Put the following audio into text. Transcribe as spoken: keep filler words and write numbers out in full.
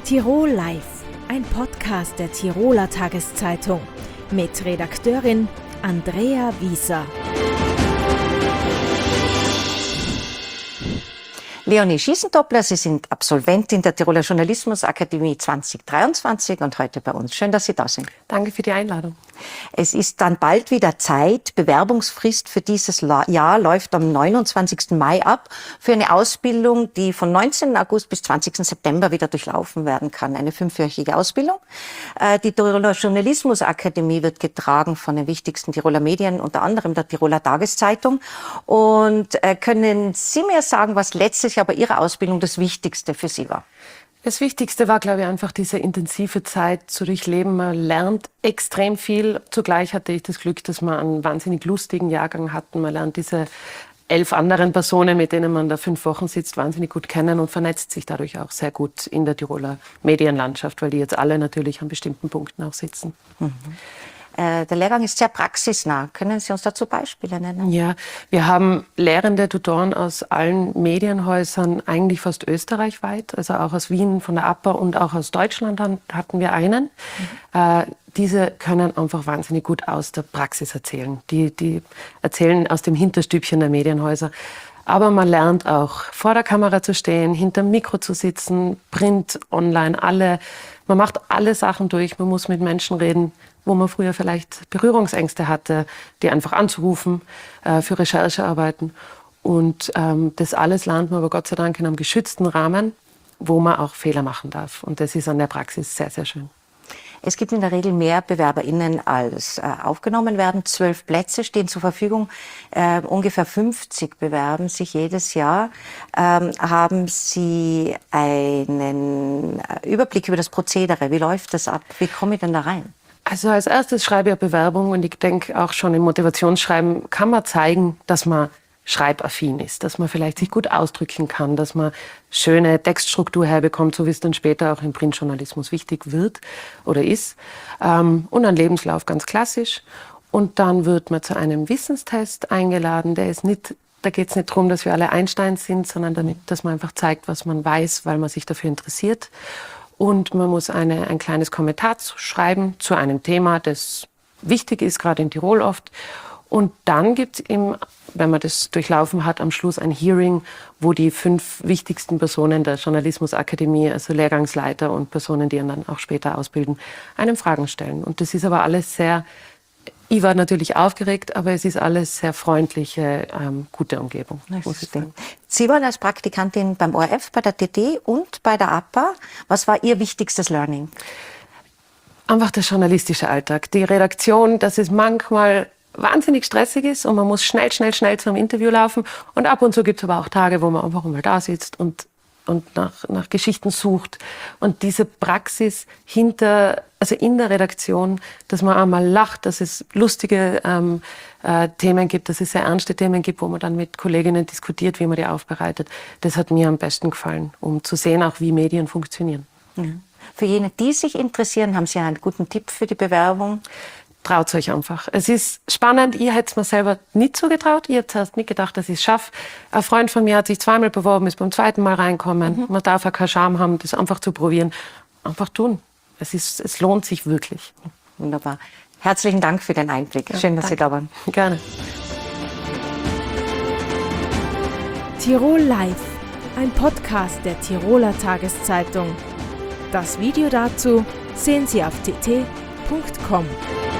Tirol Live, ein Podcast der Tiroler Tageszeitung mit Redakteurin Andrea Wieser. Leonie Schießendoppler, Sie sind Absolventin der Tiroler Journalismusakademie zwanzig dreiundzwanzig und heute bei uns. Schön, dass Sie da sind. Danke für die Einladung. Es ist dann bald wieder Zeit. Bewerbungsfrist für dieses Jahr läuft am neunundzwanzigsten Mai ab für eine Ausbildung, die von neunzehnten August bis zwanzigsten September wieder durchlaufen werden kann. Eine fünfwöchige Ausbildung. Die Tiroler Journalismusakademie wird getragen von den wichtigsten Tiroler Medien, unter anderem der Tiroler Tageszeitung. Und können Sie mir sagen, was letztes Jahr bei Ihrer Ausbildung das Wichtigste für Sie war? Das Wichtigste war, glaube ich, einfach diese intensive Zeit zu durchleben. Man lernt extrem viel. Zugleich hatte ich das Glück, dass wir einen wahnsinnig lustigen Jahrgang hatten. Man lernt diese elf anderen Personen, mit denen man da fünf Wochen sitzt, wahnsinnig gut kennen und vernetzt sich dadurch auch sehr gut in der Tiroler Medienlandschaft, weil die jetzt alle natürlich an bestimmten Punkten auch sitzen. Mhm. Der Lehrgang ist sehr praxisnah. Können Sie uns dazu Beispiele nennen? Ja, wir haben lehrende Tutoren aus allen Medienhäusern, eigentlich fast österreichweit, also auch aus Wien von der A P A und auch aus Deutschland hatten wir einen. Mhm. Äh, diese können einfach wahnsinnig gut aus der Praxis erzählen. Die, die erzählen aus dem Hinterstübchen der Medienhäuser. Aber man lernt auch, vor der Kamera zu stehen, hinterm Mikro zu sitzen, Print, Online, alle. Man macht alle Sachen durch. Man muss mit Menschen reden, wo man früher vielleicht Berührungsängste hatte, die einfach anzurufen äh, für Recherchearbeiten. Und ähm, das alles lernt man aber Gott sei Dank in einem geschützten Rahmen, wo man auch Fehler machen darf. Und das ist an der Praxis sehr, sehr schön. Es gibt in der Regel mehr BewerberInnen als äh, aufgenommen werden. Zwölf Plätze stehen zur Verfügung. Äh, ungefähr fünfzig bewerben sich jedes Jahr. Ähm, haben Sie einen Überblick über das Prozedere? Wie läuft das ab? Wie komme ich denn da rein? Also als erstes schreibe ich eine Bewerbung und ich denke auch schon im Motivationsschreiben kann man zeigen, dass man schreibaffin ist, dass man vielleicht sich gut ausdrücken kann, dass man schöne Textstruktur herbekommt, so wie es dann später auch im Printjournalismus wichtig wird oder ist. Und ein Lebenslauf ganz klassisch. Und dann wird man zu einem Wissenstest eingeladen. Der ist nicht, da geht es nicht darum, dass wir alle Einsteins sind, sondern damit, dass man einfach zeigt, was man weiß, weil man sich dafür interessiert. Und man muss eine, ein kleines Kommentar schreiben zu einem Thema, das wichtig ist, gerade in Tirol oft. Und dann gibt es eben, wenn man das durchlaufen hat, am Schluss ein Hearing, wo die fünf wichtigsten Personen der Journalismusakademie, also Lehrgangsleiter und Personen, die ihn dann auch später ausbilden, einem Fragen stellen. Und das ist aber alles sehr, ich war natürlich aufgeregt, aber es ist alles sehr freundliche, ähm, gute Umgebung, muss ich sagen. Sie waren als Praktikantin beim O R F, bei der T T und bei der A P A. Was war Ihr wichtigstes Learning? Einfach der journalistische Alltag. Die Redaktion, dass es manchmal wahnsinnig stressig ist und man muss schnell, schnell, schnell zum Interview laufen. Und ab und zu gibt es aber auch Tage, wo man einfach mal da sitzt und, und nach, nach Geschichten sucht. Und diese Praxis hinter, also in der Redaktion, dass man einmal lacht, dass es lustige ähm, äh, Themen gibt, dass es sehr ernste Themen gibt, wo man dann mit Kolleginnen diskutiert, wie man die aufbereitet. Das hat mir am besten gefallen, um zu sehen, auch wie Medien funktionieren. Ja. Für jene, die sich interessieren, haben Sie einen guten Tipp für die Bewerbung? Traut euch einfach. Es ist spannend. Ich hätte es mir selber nicht zugetraut. Ich habe zuerst nicht gedacht, dass ich es schaffe. Ein Freund von mir hat sich zweimal beworben, ist beim zweiten Mal reinkommen. Mhm. Man darf ja keine Scham haben, das einfach zu probieren. Einfach tun. Es, ist, es lohnt sich wirklich. Wunderbar. Herzlichen Dank für den Einblick. Ja, Schön, dass danke. Sie da waren. Gerne. Tirol Live, ein Podcast der Tiroler Tageszeitung. Das Video dazu sehen Sie auf t t punkt com.